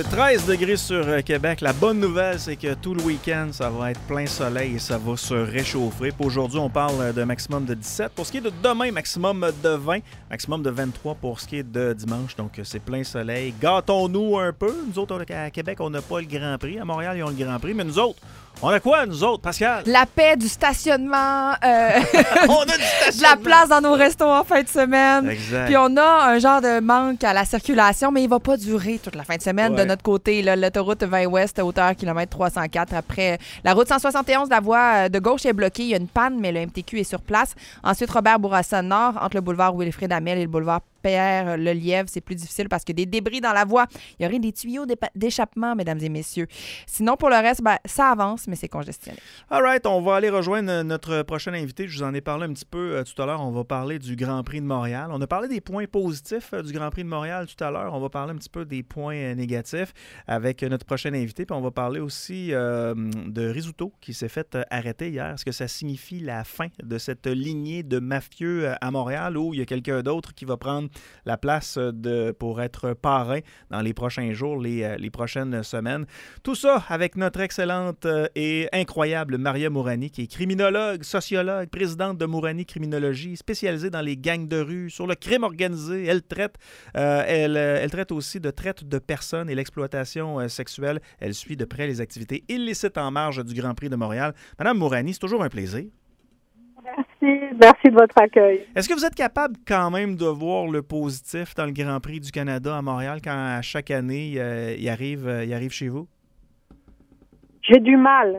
C'est 13 degrés sur Québec. La bonne nouvelle, c'est que tout le week-end, ça va être plein soleil et ça va se réchauffer. Pour aujourd'hui, on parle d'un maximum de 17. Pour ce qui est de demain, maximum de 20. Maximum de 23 pour ce qui est de dimanche. Donc, c'est plein soleil. Gâtons-nous un peu. Nous autres, à Québec, on n'a pas le Grand Prix. À Montréal, ils ont le Grand Prix. Mais nous autres, on a quoi, nous autres, Pascal? La paix, du stationnement, On a du stationnement. de la place dans nos restos en fin de semaine. Exact. Puis on a un genre de manque à la circulation, mais il va pas durer toute la fin de semaine de notre côté. Là, l'autoroute 20 Ouest, hauteur kilomètre 304. Après, la route 171, la voie de gauche est bloquée. Il y a une panne, mais le MTQ est sur place. Ensuite, Robert Bourassa Nord, entre le boulevard Wilfrid Hamel et le boulevard Pierre Lelièvre, c'est plus difficile parce qu'il y a des débris dans la voie. Il y aurait des tuyaux d'échappement, mesdames et messieurs. Sinon, pour le reste, ça avance, mais c'est congestionné. All right, on va aller rejoindre notre prochain invité. Je vous en ai parlé un petit peu tout à l'heure. On va parler du Grand Prix de Montréal. On a parlé des points positifs du Grand Prix de Montréal tout à l'heure. On va parler un petit peu des points négatifs avec notre prochain invité. Puis on va parler aussi de Rizzuto qui s'est fait arrêter hier. Est-ce que ça signifie la fin de cette lignée de mafieux à Montréal ou il y a quelqu'un d'autre qui va prendre la place pour être parrain dans les prochains jours, les prochaines semaines? Tout ça avec notre excellente et incroyable Maria Mourani, qui est criminologue, sociologue, présidente de Mourani Criminologie, spécialisée dans les gangs de rue, sur le crime organisé. Elle traite aussi de traite de personnes et l'exploitation sexuelle. Elle suit de près les activités illicites en marge du Grand Prix de Montréal. Madame Mourani, c'est toujours un plaisir. Merci de votre accueil. Est-ce que vous êtes capable quand même de voir le positif dans le Grand Prix du Canada à Montréal quand à chaque année il arrive chez vous? J'ai du mal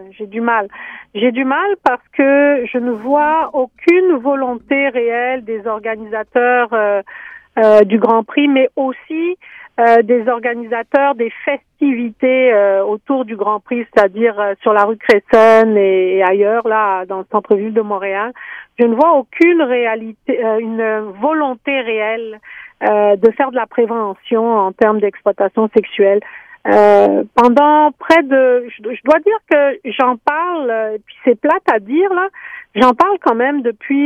parce que je ne vois aucune volonté réelle des organisateurs du Grand Prix, mais aussi des organisateurs des festivités autour du Grand Prix, c'est-à-dire sur la rue Cresson et ailleurs, là, dans le centre-ville de Montréal. Je ne vois aucune une volonté réelle de faire de la prévention en termes d'exploitation sexuelle. Pendant je dois dire que j'en parle, puis c'est plate à dire là, j'en parle quand même depuis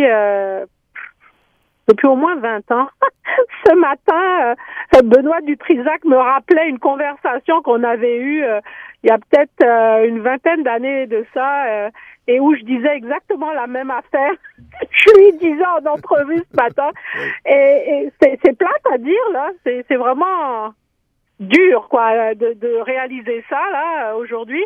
au moins 20 ans. Ce matin, Benoît Dutrisac me rappelait une conversation qu'on avait eue il y a peut-être une vingtaine d'années de ça, et où je disais exactement la même affaire. Je lui disais en entrevue ce matin. Et c'est plate à dire, là. C'est vraiment dur, quoi, de réaliser ça, là, aujourd'hui.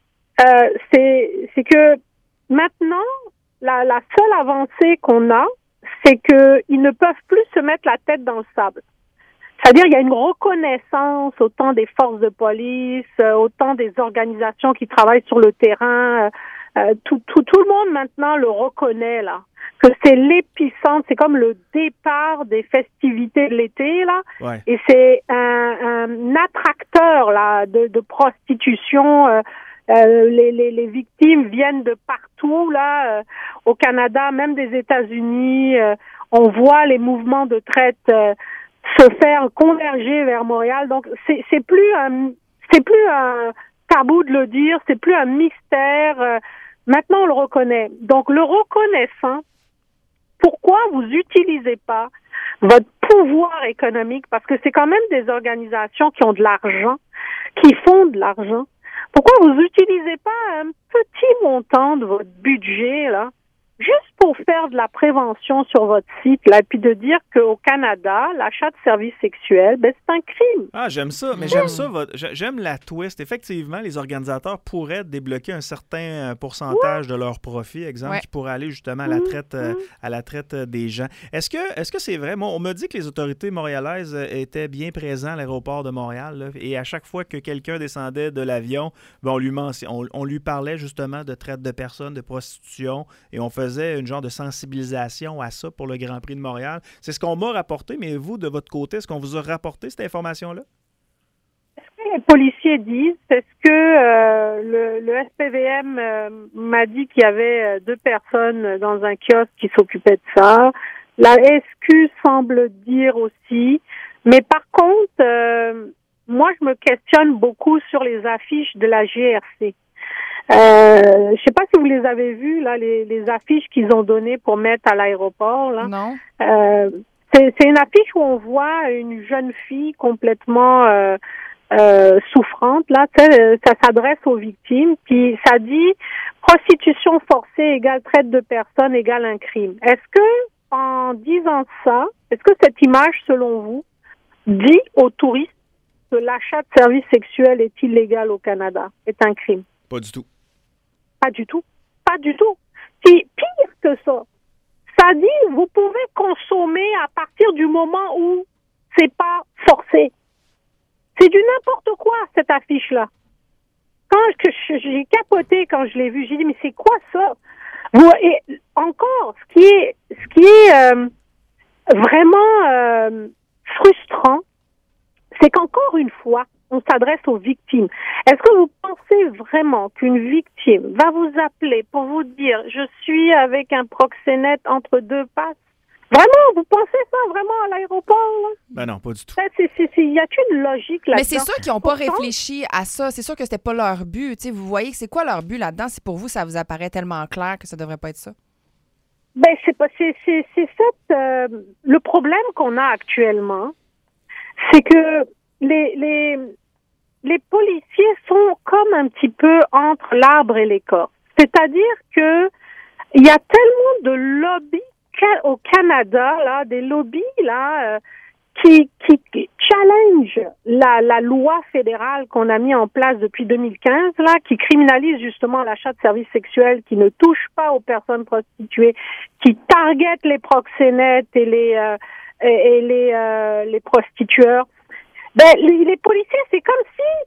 C'est que maintenant, la seule avancée qu'on a, c'est qu'ils ne peuvent plus se mettre la tête dans le sable. C'est-à-dire, il y a une reconnaissance autant des forces de police, autant des organisations qui travaillent sur le terrain. Tout le monde maintenant le reconnaît, là, que c'est l'épicentre, c'est comme le départ des festivités de l'été, là. Ouais. Et c'est un attracteur, là, de prostitution. Les victimes viennent de partout, là, au Canada, même des États-Unis. On voit les mouvements de traite se faire converger vers Montréal. Donc, c'est plus un tabou de le dire, c'est plus un mystère. Maintenant, on le reconnaît. Donc, le reconnaissant, pourquoi vous utilisez pas votre pouvoir économique? Parce que c'est quand même des organisations qui ont de l'argent, qui font de l'argent. Pourquoi vous utilisez pas un petit montant de votre budget, là, juste pour faire de la prévention sur votre site, là, et puis de dire qu'au Canada, l'achat de services sexuels, c'est un crime. Ah, j'aime ça, mais j'aime la twist. Effectivement, les organisateurs pourraient débloquer un certain pourcentage de leur profit, exemple, qui pourrait aller justement à la traite des gens. Est-ce que c'est vrai? Moi, on m'a dit que les autorités montréalaises étaient bien présentes à l'aéroport de Montréal, là, et à chaque fois que quelqu'un descendait de l'avion, on lui parlait justement de traite de personnes, de prostitution, et on faisait une genre de sensibilisation à ça pour le Grand Prix de Montréal. C'est ce qu'on m'a rapporté, mais vous, de votre côté, est-ce qu'on vous a rapporté cette information-là? Est-ce que les policiers disent? Est-ce que le SPVM m'a dit qu'il y avait 2 personnes dans un kiosque qui s'occupaient de ça? La SQ semble dire aussi. Mais par contre, moi, je me questionne beaucoup sur les affiches de la GRC. Je sais pas si vous les avez vues, là, les affiches qu'ils ont données pour mettre à l'aéroport, là. Non. C'est une affiche où on voit une jeune fille complètement souffrantes, là, ça s'adresse aux victimes, puis ça dit prostitution forcée égale traite de personnes égale un crime. Est-ce que, en disant ça, est-ce que cette image, selon vous, dit aux touristes que l'achat de services sexuels est illégal au Canada, est un crime? Pas du tout. Pas du tout. Pas du tout. Puis, pire que ça, ça dit vous pouvez consommer à partir du moment où c'est pas forcé. C'est du n'importe quoi, cette affiche-là. J'ai capoté quand je l'ai vue, j'ai dit mais c'est quoi ça? Et encore, ce qui est vraiment frustrant, c'est qu'encore une fois, on s'adresse aux victimes. Est-ce que vous pensez vraiment qu'une victime va vous appeler pour vous dire je suis avec un proxénète entre deux passes? Vraiment, vous pensez ça vraiment à l'aéroport, là? Ben non, pas du tout. Y a-t-il une logique là-dedans? Mais c'est sûr qu'ils n'ont pas réfléchi à ça. C'est sûr que c'était pas leur but. T'sais, vous voyez que c'est quoi leur but là-dedans? Si pour vous, ça vous apparaît tellement clair que ça devrait pas être ça. Ben, le problème qu'on a actuellement, c'est que les policiers sont comme un petit peu entre l'arbre et l'écorce. C'est-à-dire que il y a tellement de lobbies au Canada, là, des lobbies là qui challenge la loi fédérale qu'on a mis en place depuis 2015, là, qui criminalise justement l'achat de services sexuels, qui ne touche pas aux personnes prostituées, qui target les proxénètes et les prostitueurs. Ben, les policiers, c'est comme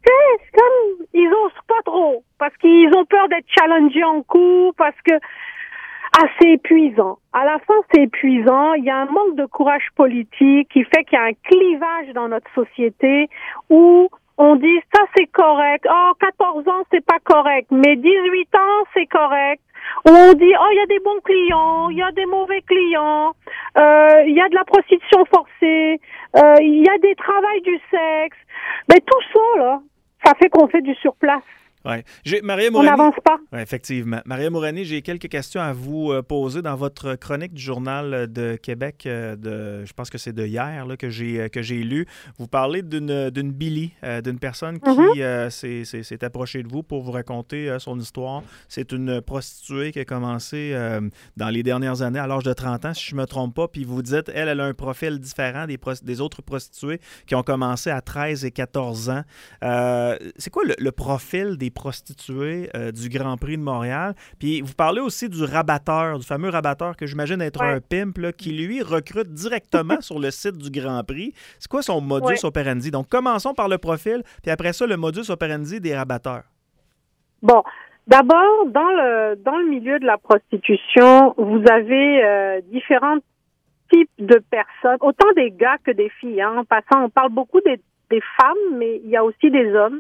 ils osent pas trop, parce qu'ils ont peur d'être challengés en cours, parce que c'est épuisant. À la fin, c'est épuisant. Il y a un manque de courage politique qui fait qu'il y a un clivage dans notre société où on dit ça c'est correct. 14 ans c'est pas correct, mais 18 ans c'est correct. Où on dit il y a des bons clients, il y a des mauvais clients, il y a de la prostitution forcée, il y a des travails du sexe. Mais tout ça là, ça fait qu'on fait du surplace. Ouais. Maria Mourani, on n'avance pas. Ouais, effectivement. Maria Mourani, j'ai quelques questions à vous poser dans votre chronique du Journal de Québec. Je pense que c'est de hier là, que j'ai lu. Vous parlez d'une Billy, d'une personne qui s'est approchée de vous pour vous raconter son histoire. C'est une prostituée qui a commencé dans les dernières années, à l'âge de 30 ans, si je ne me trompe pas. Puis vous dites, elle a un profil différent des autres prostituées qui ont commencé à 13 et 14 ans. C'est quoi le profil des prostituées du Grand Prix de Montréal? Puis vous parlez aussi du rabatteur, du fameux rabatteur que j'imagine être un pimp là, qui, lui, recrute directement sur le site du Grand Prix. C'est quoi son modus operandi? Donc, commençons par le profil, puis après ça, le modus operandi des rabatteurs. Bon, d'abord, dans le milieu de la prostitution, vous avez différents types de personnes, autant des gars que des filles. Hein. En passant, on parle beaucoup des femmes, mais il y a aussi des hommes.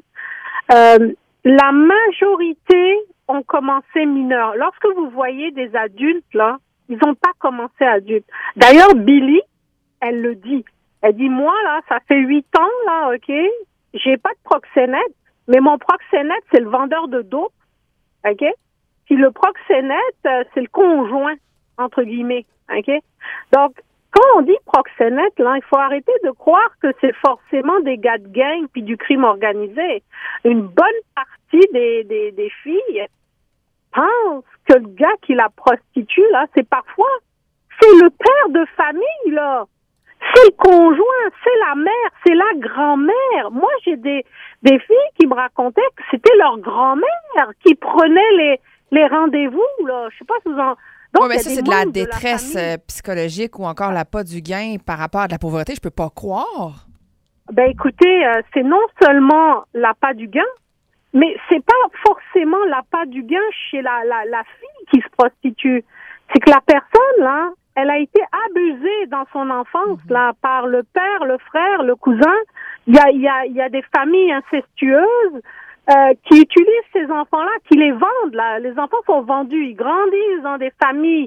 La majorité ont commencé mineurs. Lorsque vous voyez des adultes, là, ils n'ont pas commencé adultes. D'ailleurs, Billy, elle le dit. Elle dit, moi, là, ça fait 8 ans, là, OK, j'ai pas de proxénète, mais mon proxénète, c'est le vendeur de dope, OK? Puis le proxénète, c'est le conjoint, entre guillemets, OK? Donc, quand on dit proxénète, là, il faut arrêter de croire que c'est forcément des gars de gang puis du crime organisé. Une bonne partie des filles pensent que le gars qui la prostitue, là, c'est le père de famille, là. C'est le conjoint, c'est la mère, c'est la grand-mère. Moi, j'ai des filles qui me racontaient que c'était leur grand-mère qui prenait les rendez-vous, là. Je sais pas si vous en... Oui, mais ça, c'est de la détresse psychologique ou encore l'appât du gain par rapport à de la pauvreté. Je peux pas croire. Ben, écoutez, c'est non seulement l'appât du gain, mais c'est pas forcément l'appât du gain chez la fille qui se prostitue. C'est que la personne, là, elle a été abusée dans son enfance, là, par le père, le frère, le cousin. Il y a des familles incestueuses qui utilisent ces enfants-là, qui les vendent, là. Les enfants sont vendus, ils grandissent dans des familles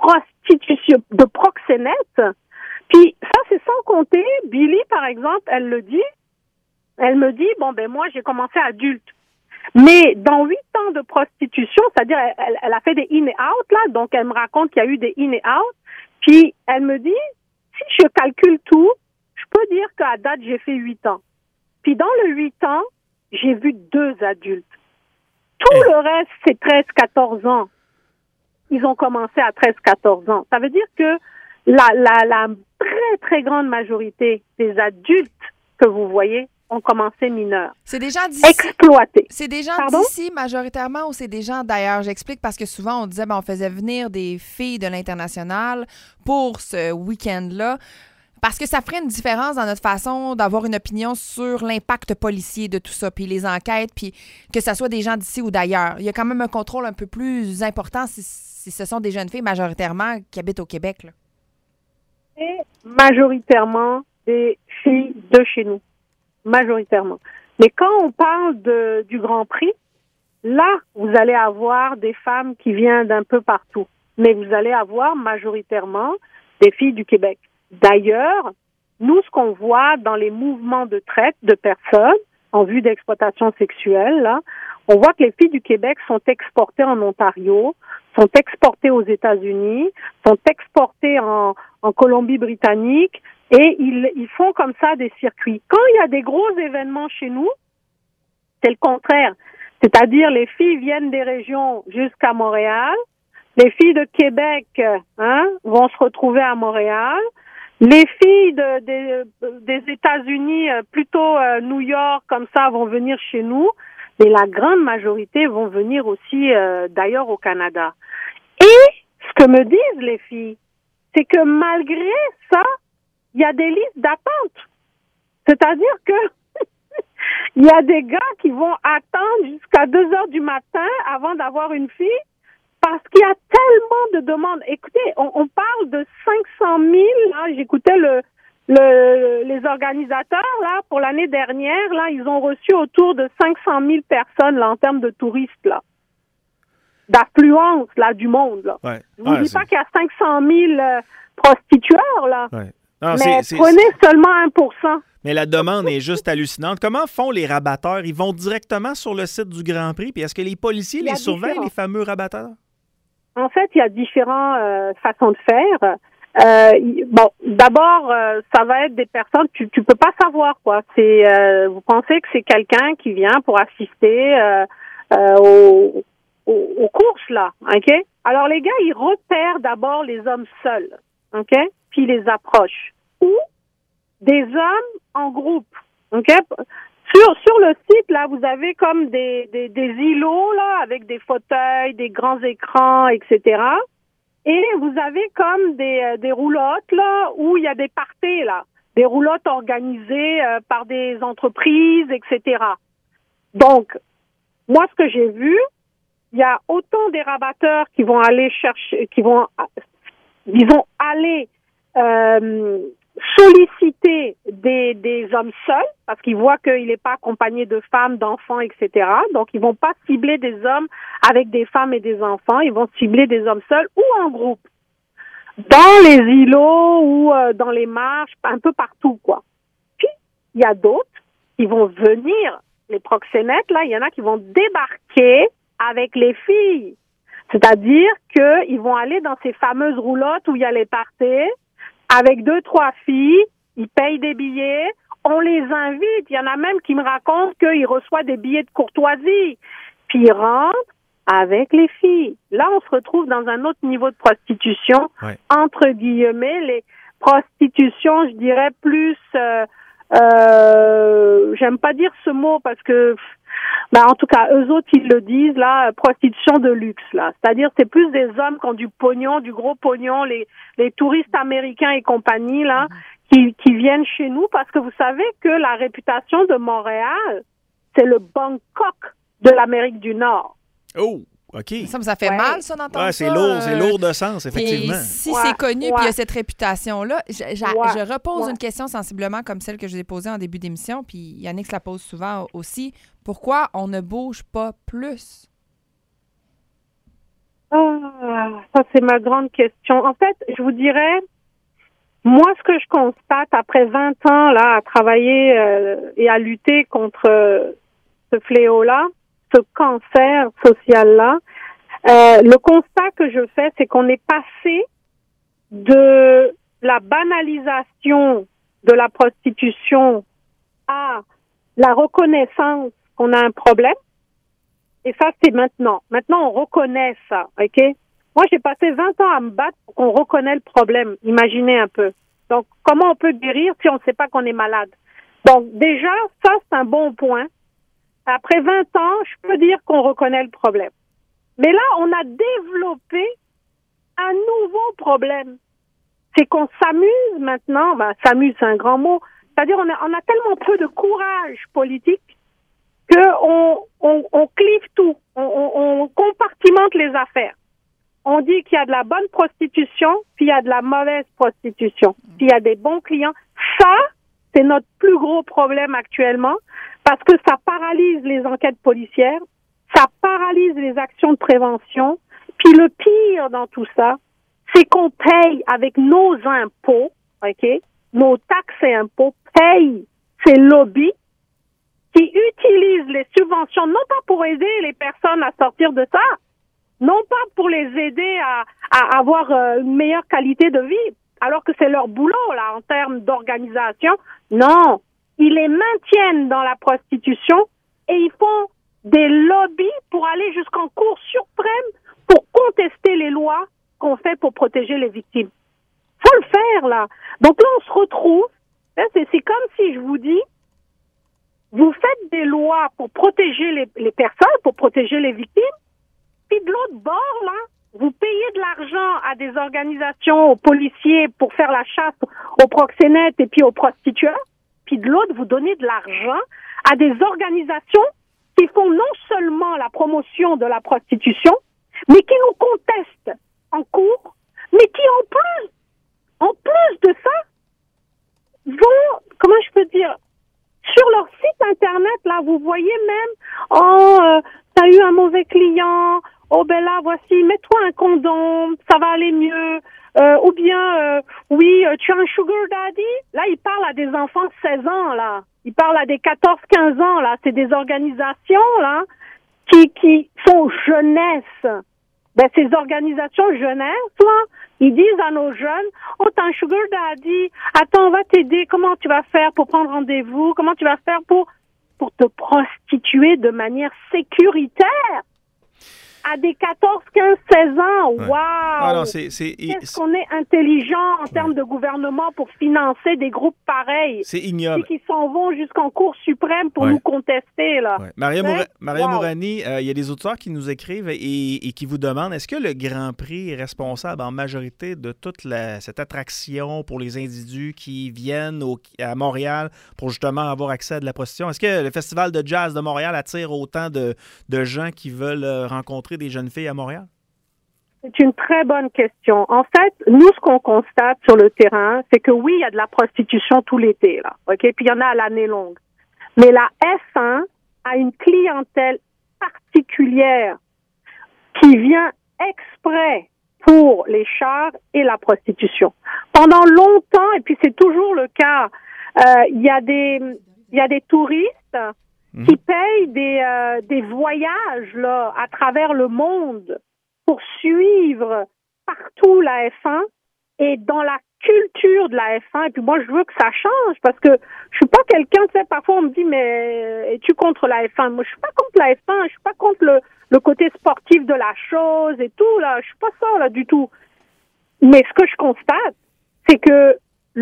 de proxénètes. Puis ça, c'est sans compter, Billy, par exemple, elle me dit, bon, ben moi, j'ai commencé adulte. Mais dans 8 ans de prostitution, c'est-à-dire, elle a fait des in et out, là, donc elle me raconte qu'il y a eu des in et out. Puis elle me dit, si je calcule tout, je peux dire qu'à date, j'ai fait 8 ans. Puis dans le 8 ans, j'ai vu 2 adultes. Tout le reste, c'est 13-14 ans. Ils ont commencé à 13-14 ans. Ça veut dire que la très, très grande majorité des adultes que vous voyez ont commencé mineurs. C'est des gens d'ici. Exploités. C'est des gens Pardon? d'ici majoritairement ou c'est des gens d'ailleurs? J'explique parce que souvent on disait on faisait venir des filles de l'international pour ce week-end-là. Parce que ça ferait une différence dans notre façon d'avoir une opinion sur l'impact policier de tout ça, puis les enquêtes, puis que ce soit des gens d'ici ou d'ailleurs. Il y a quand même un contrôle un peu plus important si ce sont des jeunes filles majoritairement qui habitent au Québec. Là. Et majoritairement des filles de chez nous. Majoritairement. Mais quand on parle du Grand Prix, là, vous allez avoir des femmes qui viennent d'un peu partout. Mais vous allez avoir majoritairement des filles du Québec. D'ailleurs, nous, ce qu'on voit dans les mouvements de traite de personnes en vue d'exploitation sexuelle, là, on voit que les filles du Québec sont exportées en Ontario, sont exportées aux États-Unis, sont exportées en Colombie-Britannique, et ils font comme ça des circuits. Quand il y a des gros événements chez nous, c'est le contraire. C'est-à-dire, les filles viennent des régions jusqu'à Montréal, les filles de Québec vont se retrouver à Montréal, les filles des États-Unis, plutôt New York, comme ça, vont venir chez nous, mais la grande majorité vont venir aussi d'ailleurs au Canada. Et ce que me disent les filles, c'est que malgré ça, il y a des listes d'attente. C'est-à-dire que il y a des gars qui vont attendre jusqu'à 2 heures du matin avant d'avoir une fille parce qu'il y a tellement de demandes. Écoutez, on parle de 500 000. Là, j'écoutais les organisateurs là pour l'année dernière. Là, ils ont reçu autour de 500 000 personnes là en termes de touristes là, d'affluence là du monde là. Ouais. Je vous dis pas qu'il y a 500 000 prostitueurs là. Ouais. Non, mais prenez seulement 1%. Mais la demande est juste hallucinante. Comment font les rabatteurs? Ils vont directement sur le site du Grand Prix, puis est-ce que les policiers les surveillent, les fameux rabatteurs? En fait, il y a différentes façons de faire. D'abord, ça va être des personnes, tu peux pas savoir quoi. C'est, vous pensez que c'est quelqu'un qui vient pour assister aux courses là, ok? Alors les gars, ils repèrent d'abord les hommes seuls, ok? Puis ils les approchent. Ou des hommes en groupe, ok? Sur le site, là, vous avez comme des îlots, là, avec des fauteuils, des grands écrans, etc. Et vous avez comme des roulottes, là, où il y a des parties, là. Des roulottes organisées par des entreprises, etc. Donc, moi, ce que j'ai vu, il y a autant des rabatteurs qui vont aller chercher, disons, aller solliciter des hommes seuls parce qu'ils voient qu'il n'est pas accompagné de femmes, d'enfants, etc. Donc, ils vont pas cibler des hommes avec des femmes et des enfants. Ils vont cibler des hommes seuls ou en groupe. Dans les îlots ou dans les marches, un peu partout, quoi. Puis, il y a d'autres qui vont venir, les proxénètes, là, il y en a qui vont débarquer avec les filles. C'est-à-dire qu'ils vont aller dans ces fameuses roulottes où il y a les parties avec 2-3 filles, ils payent des billets, on les invite. Il y en a même qui me racontent qu'ils reçoivent des billets de courtoisie. Puis ils rentrent avec les filles. Là, on se retrouve dans un autre niveau de prostitution, ouais. Entre guillemets, les prostitutions, je dirais plus, j'aime pas dire ce mot parce que, en tout cas, eux autres, ils le disent, là, prostitution de luxe, là. C'est-à-dire, c'est plus des hommes qui ont du pognon, du gros pognon, les touristes américains et compagnie, là, qui viennent chez nous parce que vous savez que la réputation de Montréal, c'est le Bangkok de l'Amérique du Nord. Oh, OK. Ça fait mal, ça, d'entendre ça. C'est lourd de sens, effectivement. Et si c'est connu, puis il y a cette réputation-là, je repose une question sensiblement comme celle que je vous ai posée en début d'émission, puis Yannick se la pose souvent aussi. Pourquoi on ne bouge pas plus? Ça, c'est ma grande question. En fait, je vous dirais, moi, ce que je constate après 20 ans là à travailler et à lutter contre ce fléau-là, ce cancer social-là, le constat que je fais, c'est qu'on est passé de la banalisation de la prostitution à la reconnaissance qu'on a un problème. Et ça, c'est maintenant. Maintenant, on reconnaît ça, OK? Moi, j'ai passé 20 ans à me battre pour qu'on reconnaisse le problème. Imaginez un peu. Donc, comment on peut guérir si on ne sait pas qu'on est malade? Donc, déjà, ça, c'est un bon point. Après 20 ans, je peux dire qu'on reconnaît le problème. Mais là, on a développé un nouveau problème. C'est qu'on s'amuse maintenant. S'amuse, c'est un grand mot. C'est-à-dire, on a tellement peu de courage politique qu'on clive tout. On compartimente les affaires. On dit qu'il y a de la bonne prostitution, puis il y a de la mauvaise prostitution. Puis il y a des bons clients. Ça, c'est notre plus gros problème actuellement parce que ça paralyse les enquêtes policières, ça paralyse les actions de prévention. Puis le pire dans tout ça, c'est qu'on paye avec nos impôts, OK? Nos taxes et impôts payent ces lobbies qui utilisent les subventions non pas pour aider les personnes à sortir de ça, non pas pour les aider à avoir une meilleure qualité de vie, alors que c'est leur boulot, là, en termes d'organisation. Non, ils les maintiennent dans la prostitution et ils font des lobbies pour aller jusqu'en Cour suprême pour contester les lois qu'on fait pour protéger les victimes. Faut le faire, là. Donc là, on se retrouve. Là, c'est comme si je vous dis, vous faites des lois pour protéger les personnes, pour protéger les victimes, puis de l'autre bord, là, vous payez de l'argent à des organisations, aux policiers pour faire la chasse aux proxénètes et puis aux prostitueurs, puis de l'autre, vous donnez de l'argent à des organisations qui font non seulement la promotion de la prostitution, mais qui nous contestent en cours, mais qui en plus de ça, vont, comment je peux dire, sur leur site internet, là, vous voyez même, t'as eu un mauvais client, oh ben là, voici, mets-toi un condom, ça va aller mieux. Ou bien, oui, tu as un sugar daddy. Là, il parle à des enfants de 16 ans, là. Il parle à des 14-15 ans, là. C'est des organisations, là, qui sont jeunesse. Ben, ces organisations jeunesse, là, ils disent à nos jeunes, oh, t'as un sugar daddy, attends, on va t'aider, comment tu vas faire pour prendre rendez-vous, comment tu vas faire pour te prostituer de manière sécuritaire à des 14, 15, 16 ans. Waouh! Wow. Qu'est-ce qu'on est intelligent en termes de gouvernement pour financer des groupes pareils. C'est ignoble. Qui s'en vont jusqu'en Cour suprême pour nous contester, là. Maria Mourani, il y a des auditeurs qui nous écrivent et qui vous demandent, est-ce que le Grand Prix est responsable en majorité de toute cette attraction pour les individus qui viennent à Montréal pour justement avoir accès à de la prostitution? Est-ce que le Festival de jazz de Montréal attire autant de gens qui veulent rencontrer des jeunes filles à Montréal? C'est une très bonne question. En fait, nous, ce qu'on constate sur le terrain, c'est que oui, il y a de la prostitution tout l'été, là. OK? Puis il y en a à l'année longue. Mais la F1 a une clientèle particulière qui vient exprès pour les chars et la prostitution. Pendant longtemps, et puis c'est toujours le cas, il y a des touristes qui payent des voyages là à travers le monde pour suivre partout la F1 et dans la culture de la F1. Et puis moi, je veux que ça change parce que je suis pas quelqu'un, tu sais, parfois on me dit, mais es-tu contre la F1? Moi, je suis pas contre la F1, je suis pas contre le côté sportif de la chose et tout, là. Je suis pas ça, là, du tout. Mais ce que je constate, c'est que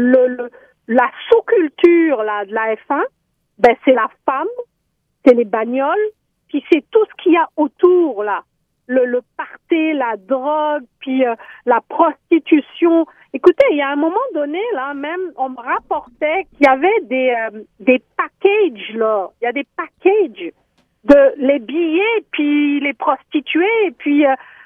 la sous-culture, là, de la F1, ben, c'est la femme, c'est les bagnoles, puis c'est tout ce qu'il y a autour, là. Le party, la drogue, puis la prostitution. Écoutez, il y a un moment donné, là, même, on me rapportait qu'il y avait des packages, là. Il y a des packages de les billets, puis les prostituées, puis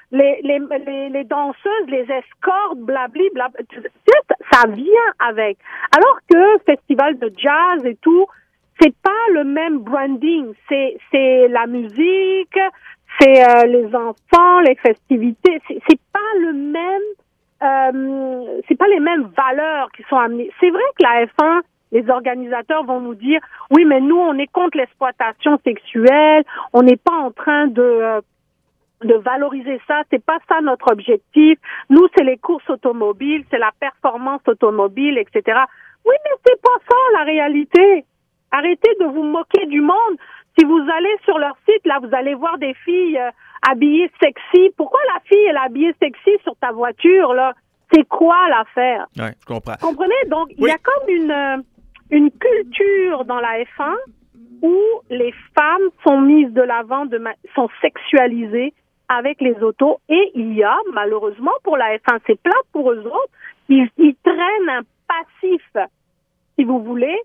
les danseuses, les escortes, blabli, blabli. Ça vient avec. Alors que festival de jazz et tout, c'est pas le même branding. C'est la musique, c'est les enfants, les festivités. C'est pas le même, c'est pas les mêmes valeurs qui sont amenées. C'est vrai que la F1, les organisateurs vont nous dire, oui, mais nous, on est contre l'exploitation sexuelle, on n'est pas en train de valoriser ça, c'est pas ça notre objectif. Nous, c'est les courses automobiles, c'est la performance automobile, etc. Oui, mais c'est pas ça la réalité. Arrêtez de vous moquer du monde. Si vous allez sur leur site, là, vous allez voir des filles habillées sexy. Pourquoi la fille, elle est habillée sexy sur ta voiture, là? C'est quoi l'affaire? Oui, je comprends. Vous comprenez? Donc, il y a comme une culture dans la F1 où les femmes sont mises de l'avant, sont sexualisées avec les autos. Et il y a, malheureusement, pour la F1, c'est plat pour eux autres, ils traînent un passif, si vous voulez,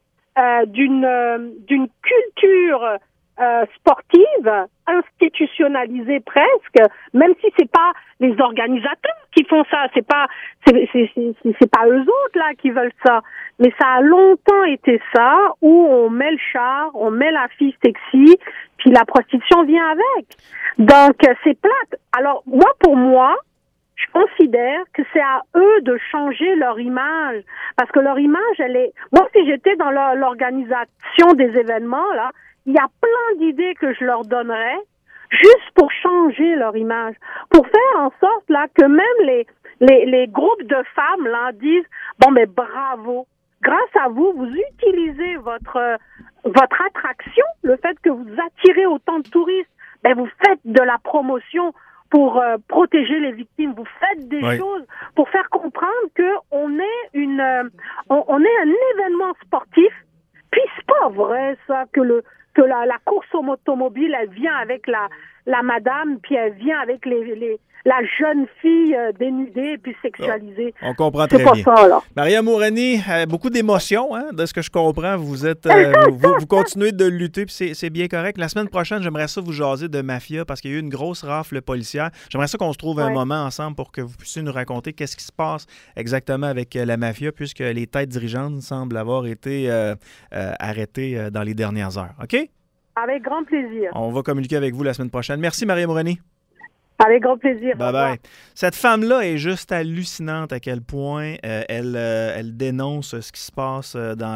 d'une culture sportive institutionnalisée presque, même si c'est pas les organisateurs qui font ça, c'est pas eux autres là qui veulent ça, mais ça a longtemps été ça où on met le char, on met la fille sexy, puis la prostitution vient avec. Donc c'est plate. Alors pour moi, je considère que c'est à eux de changer leur image, parce que leur image, moi, si j'étais dans l'organisation des événements, là, il y a plein d'idées que je leur donnerais juste pour changer leur image, pour faire en sorte, là, que même les groupes de femmes, là, disent, bon, mais bravo. Grâce à vous, vous utilisez votre attraction, le fait que vous attirez autant de touristes, ben, vous faites de la promotion pour protéger les victimes. Vous faites des choses pour faire comprendre que on est un événement sportif. Puis c'est pas vrai ça que la course automobile, elle vient avec la madame, puis elle vient avec la jeune fille dénudée puis sexualisée. On comprend très bien. C'est pas ça, là. Maria Mourani, beaucoup d'émotions, hein, de ce que je comprends. Vous êtes, vous continuez de lutter, puis c'est bien correct. La semaine prochaine, j'aimerais ça vous jaser de mafia, parce qu'il y a eu une grosse rafle policière. J'aimerais ça qu'on se trouve un moment ensemble pour que vous puissiez nous raconter qu'est-ce qui se passe exactement avec la mafia, puisque les têtes dirigeantes semblent avoir été arrêtées dans les dernières heures. OK? Avec grand plaisir. On va communiquer avec vous la semaine prochaine. Merci, Maria Mourani. Avec grand plaisir. Bye-bye. Cette femme-là est juste hallucinante à quel point elle dénonce ce qui se passe dans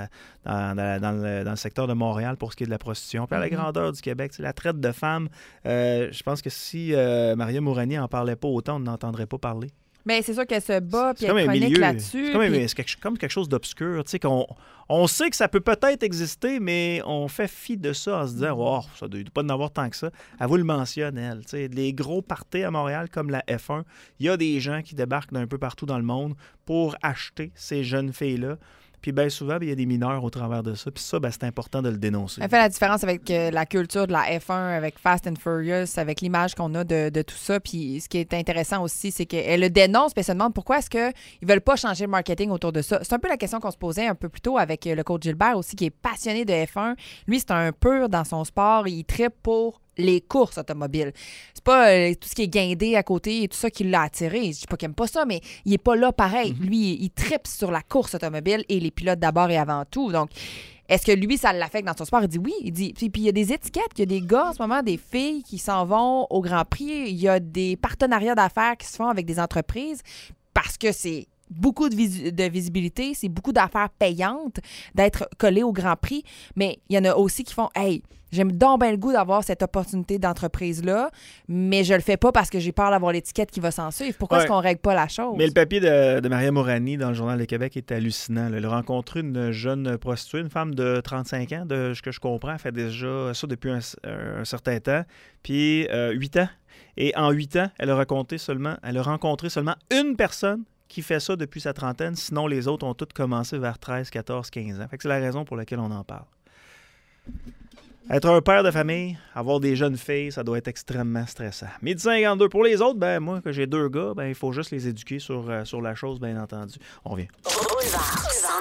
le secteur de Montréal pour ce qui est de la prostitution. Puis à la grandeur du Québec, la traite de femmes, je pense que si Maria Mourani n'en parlait pas autant, on n'entendrait pas parler. Mais c'est sûr qu'elle se bat puis elle chronique là-dessus. C'est comme quelque chose d'obscur. Tu sais, on sait que ça peut peut-être exister, mais on fait fi de ça en se disant « Oh, ça ne doit pas en avoir tant que ça. » Elle vous le mentionne, elle. Tu sais, les gros parties à Montréal, comme la F1, il y a des gens qui débarquent d'un peu partout dans le monde pour acheter ces jeunes filles-là. Puis bien souvent, il y a des mineurs au travers de ça. Puis ça, c'est important de le dénoncer. Elle fait la différence avec la culture de la F1, avec Fast and Furious, avec l'image qu'on a de tout ça. Puis ce qui est intéressant aussi, c'est qu'elle le dénonce, puis elle se demande pourquoi est-ce qu'ils ne veulent pas changer le marketing autour de ça. C'est un peu la question qu'on se posait un peu plus tôt avec le coach Gilbert aussi, qui est passionné de F1. Lui, c'est un pur dans son sport. Il trippe pour les courses automobiles. C'est pas tout ce qui est guindé à côté et tout ça qui l'a attiré. Je dis pas qu'il aime pas ça, mais il est pas là pareil. Lui, il trippe sur la course automobile et les pilotes d'abord et avant tout. Donc, est-ce que lui, ça l'affecte dans son sport? Il dit oui. Il dit, puis il y a des étiquettes, il y a des gars en ce moment, des filles qui s'en vont au Grand Prix. Il y a des partenariats d'affaires qui se font avec des entreprises parce que c'est beaucoup de visibilité, c'est beaucoup d'affaires payantes d'être collé au Grand Prix, mais il y en a aussi qui font « Hey, j'aime donc bien le goût d'avoir cette opportunité d'entreprise-là, mais je le fais pas parce que j'ai peur d'avoir l'étiquette qui va s'en suivre. Pourquoi est-ce qu'on règle pas la chose? » Mais le papier de Maria Mourani dans le Journal de Québec est hallucinant. Elle a rencontré une jeune prostituée, une femme de 35 ans, de ce que je comprends, elle fait déjà ça depuis un certain temps, puis 8 ans. Et en 8 ans, elle a rencontré seulement une personne qui fait ça depuis sa trentaine, sinon les autres ont toutes commencé vers 13, 14, 15 ans. Fait que c'est la raison pour laquelle on en parle. Être un père de famille, avoir des jeunes filles, ça doit être extrêmement stressant. 12h52. Pour les autres, moi, que j'ai 2 gars, il faut juste les éduquer sur la chose, bien entendu. On revient.